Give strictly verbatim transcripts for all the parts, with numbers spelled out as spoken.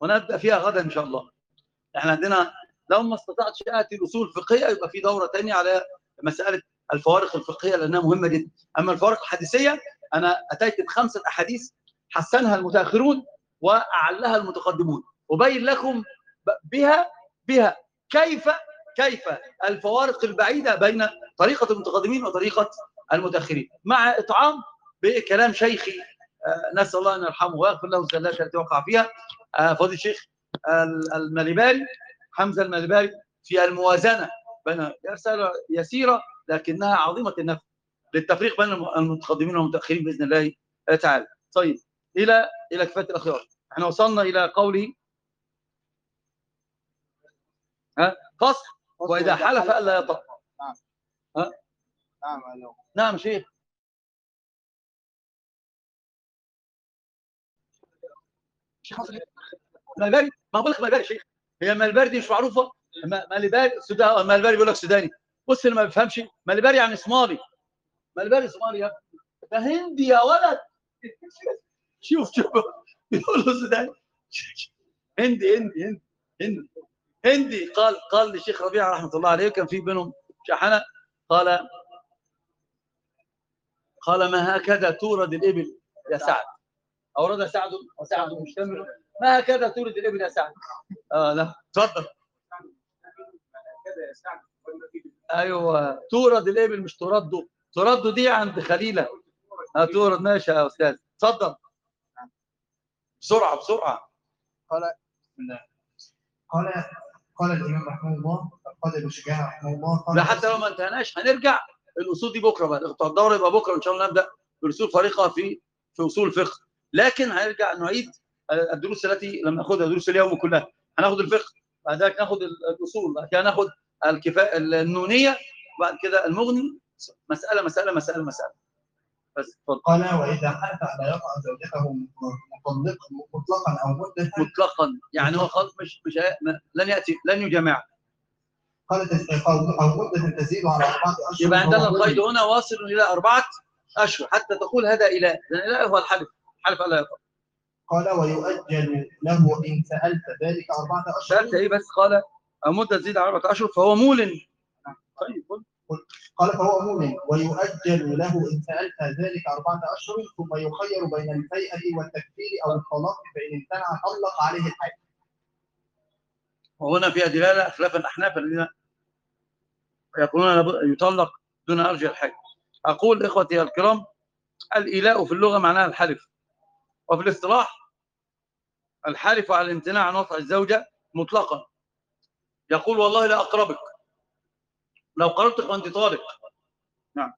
ونبدأ فيها غدا إن شاء الله. احنا عندنا لو ما استطعتش آتي الأصول الفقهية يبقى في دورة تانية على مسألة الفوارق الفقهية لأنها مهمة جدا. أما الفوارق الحديثية أنا أتيت بخمسة أحاديث حسنها المتأخرون وأعلها المتقدمون، وبين لكم بها بها كيف كيف الفوارق البعيدة بين طريقة المتقدمين وطريقة المتأخرين، مع إطعام بكلام شيخي آه نسأل الله أن يرحمه ويغفر له الزلات التي وقع فيها آه فضيلة الشيخ المالباري حمزة المالباري في الموازنة بين رسالة يسيرة لكنها عظيمة النفع للتفريق بين المتقدمين والمتأخرين بإذن الله تعالى. طيب إلى إلى كفاية الأخيار احنا وصلنا إلى قوله ها فصل وإذا حلف ألا يطأ. نعم ها نعم نعم شيخ. مالباري ما بقول لك مالباري شيخ، هي مالباري دي مش معروفه. مالباري سوداني، مالباري بيقول لك سوداني. بص اللي ما بيفهمش مالباري يعني صومالي. مالباري صومالي يا ده هندي يا ولد. شوف شوف بيقولوا سوداني هندي هندي هندي هندي هندي قال قال للشيخ ربيعه رحمه الله عليه كان في بينهم شحنه قال قال ما هكذا تورد الابل يا سعد أورد سعد وسعد مشتمل ما هكذا تورد الابن يا سعد. اه لا اتفضل. ايوه تورد الابل مش ترد، ترد دي عند خليله. اه تورد ماشي يا استاذ اتفضل بسرعه بسرعه. قال قال قال الامام رحمه الله قال ابو شجاع رحمه الله لا حتى لو ما انتهناش هنرجع الاصول دي بكره بقى الدوره يبقى بكره ان شاء الله نبدا بالاصول فريقه في في اصول الفقه، لكن هنرجع نعيد الدروس التي لم ناخذها دروس اليوم كلها. هناخد الفقه بعد ذلك ناخد الاصول بعد كده ناخد الكفاءه النونيه وبعد كده المغني مساله مساله مساله مساله بس. قال واذا حلف لا يطع زوجته مطلق مطلقا او مده مطلقا يعني هو خلاص مش مش لن ياتي لن يجامع. قال او مده تزيد على اربعه اشهر. يبقى عندنا القيد هنا واصل الى اربعه اشهر حتى تقول هذا اله، لان اله هو الحلف، حلف الا يطع. قال ويؤجل له ان سالت ذلك اربعه اشهر. سالت ايه بس؟ قال مده تزيد على اربعه اشهر فهو مول. طيب قال فهو مول ويؤجل له ان سالت ذلك اربعه اشهر ثم يخير بين الفيئه والتكفير او الطلاق فان امتنع طلق عليه الحاكم. وهنا فيها دلاله خلاف الاحناف الذين يقولون يطلق دون ارجع الحاكم. اقول اخوتي الكرام الايلاء في اللغه معناها الحلف، وفي الاصطلاح الحلف على الامتناع عن وطأ الزوجه مطلقا. يقول والله لا اقربك لو قربتك وانت طالق. نعم.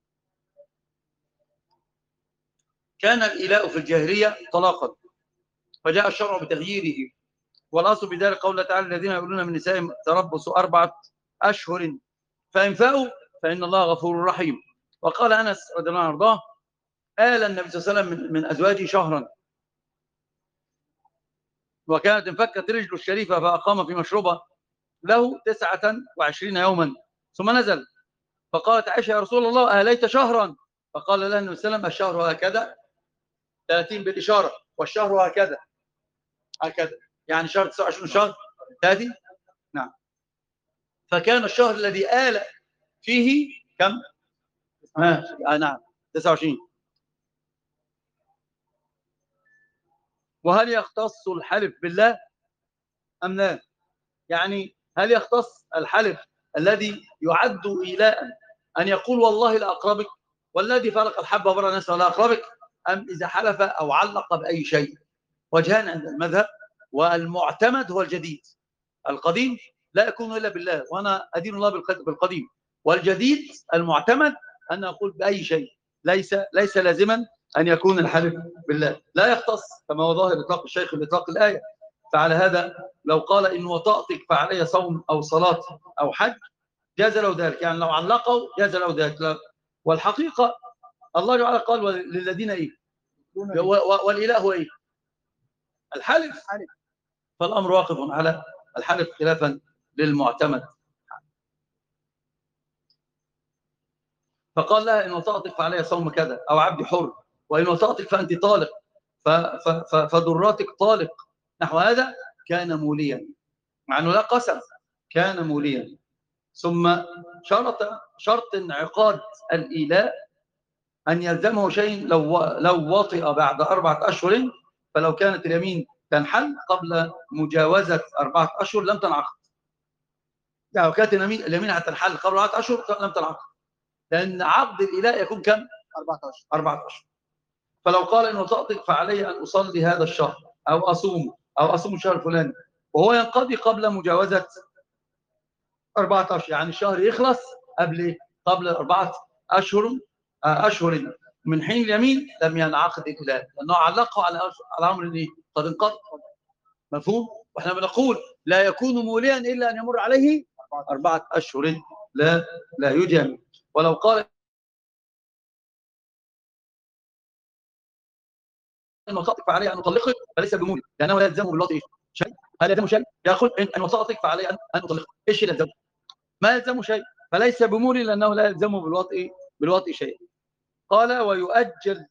كان الإيلاء في الجاهلية طلاقا فجاء الشرع بتغييره، والأصل بذلك قوله تعالى الذين يقولون من نسائهم تربصوا أربعة أشهر فإن فاءوا فإن الله غفور رحيم. وقال أنس رضي الله عنه وارضاه آل النبي صلى الله عليه وسلم من, من أزواجه شهرا وكانت انفكت رجله الشريفة فأقام في مشربه له تسعة وعشرين يوما ثم نزل فقالت عائشة يا رسول الله أهليت شهرا؟ فقال لها النبي صلى الله عليه وسلم الشهر هكذا ثلاثين بالإشارة والشهر هكذا هكذا يعني شهر تسعة وعشرين شهر ثلاثين. نعم. فكان الشهر الذي آل فيه كم؟ آه نعم تسعة وعشرين. وهل يختص الحلف بالله أم لا؟ يعني هل يختص الحلف الذي يعد إيلاء أن يقول والله لا أقربك والذي فرق الحبة برا نسأل لا أقربك، أم إذا حلف أو علق بأي شيء؟ وجهان عند المذهب، والمعتمد هو الجديد. القديم لا يكون إلا بالله وأنا أدين الله بالقديم، والجديد المعتمد أن أقول بأي شيء ليس ليس لازما أن يكون الحلف بالله. لا يختص كما هو ظاهر إطلاق الشيخ بإطلاق الآية. فعلى هذا لو قال إن وطأتك فعلي صوم أو صلاة أو حج جاز له ذلك، يعني لو علقوا جاز له ذلك. والحقيقة الله تعالى قال للذين إيه والإله هو إيه الحلف، فالأمر واقف على الحلف خلافا للمعتمد. فقال لها إن وطأتك فعلي صوم كذا أو عبد حر، وإن وطأتك فأنت طالق فضراتك طالق نحو هذا، كان موليا، مع أنه لا قسم، كان موليا. ثم شرط شرط انعقاد الإيلاء أن يلزمه شيء لو لو وطئ بعد أربعة أشهر، فلو كانت اليمين تنحل قبل مجاوزة أربعة أشهر لم تنعقد. يعني لو كانت اليمين اليمين هتنحل قبل أربعة أشهر لم تنعقد، لأن عقد الإيلاء يكون كم؟ أربعة أشهر. أربعة أشهر. فلو قال إن وطأتك فعلي أن أصلي هذا الشهر أو أصوم أو أصوم الشهر الفلاني، وهو ينقضي قبل مجاوزة أربعة أشهر، يعني الشهر يخلص قبل قبل أربعة أشهر أشهر من حين اليمين، لم ينعقد الإيلاء، لأنه علقه على على أمر إيه؟ قد انقضى. مفهوم؟ وإحنا بنقول لا يكون موليا إلا أن يمر عليه أربعة أشهر لا لا يجامع. ولو قال إن وطأتك فعلي أن أطلقك فليس بمولي، لأنه لا يلزمه بالوطء شيء. هل يلزمه شيء؟ يقول إن وطأتك فعلي أن أطلقك، إيش يلزمه؟ ما يلزمه شيء، فليس بمولي لأنه لا يلزمه بالوطء بالوطء شيء. قال ويؤجل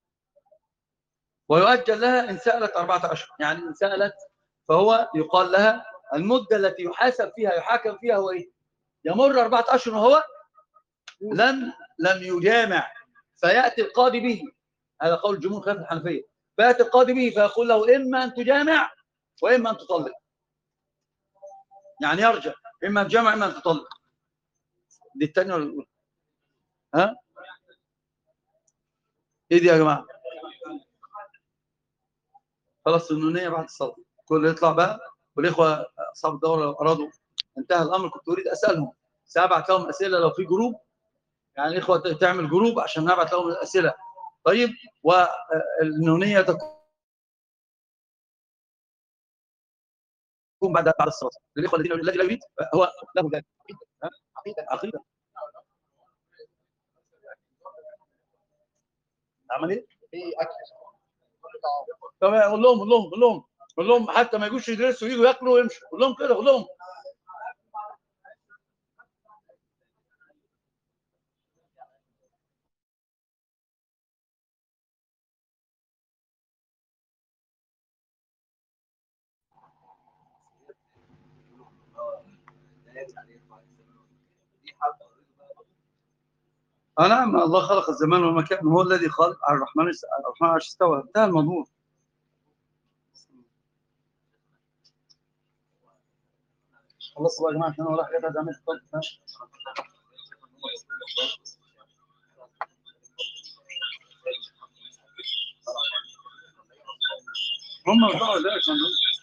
ويؤجل لها إن سألت أربعة أشهر، يعني إن سألت فهو يقال لها المدة التي يحاسب فيها يحاكم فيها هو إيه؟ يمر أربعة أشهر وهو لم لم يجامع، فيأتي القاضي به، هذا قول الجمهور خلاف الحنفية، فيأتي القاضي به فيقول له إما أن تجامع وإما أن تطلق، يعني يرجع إما أن تجامع إما أن تطلق. دي الثانية ولا الأولى؟ ها؟ إيه دي يا جماعة؟ خلاص النونية بعد الصلاة كل يطلع بقى، والإخوة أصحاب الدورة لو أرادوا انتهى الأمر كنت أريد أسألهم، سأبعت لهم أسئلة لو في جروب، يعني الإخوة تعمل جروب عشان نبعت لهم الأسئلة. طيب، والنونية تكون بعد بعد الصلاة للإخوة الذين الذي لا يريد هو له ذلك. عقيدة عقيدة عمل إيه؟ في أكل. طب قول لهم قول لهم قول لهم قول لهم حتى ما يجوش يدرسوا يجوا ياكلوا ويمشوا، قول لهم كده قول لهم. آه نعم، الله خلق الزمان والمكان، هو الذي خلق الرحمن الرحمن عرش استوى، انتهى الموضوع. خلاص بقى يا جماعه عشان انا رايح كده اعمل طب. هم بتوع ده عشان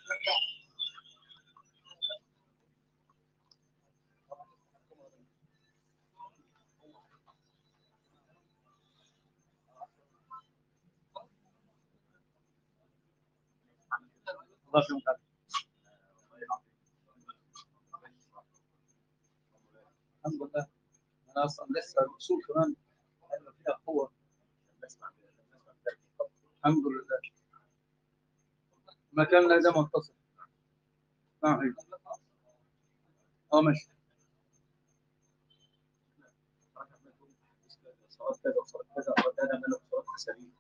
الله يسلمك. الحمد لله انا اصلا لسه الاصول كمان فيها قوه. الحمد لله مكان لا ده متصل. نعم اه ماشي. صلاه كذا وصلاه كذا وده انا مالك صلاه حسابيه.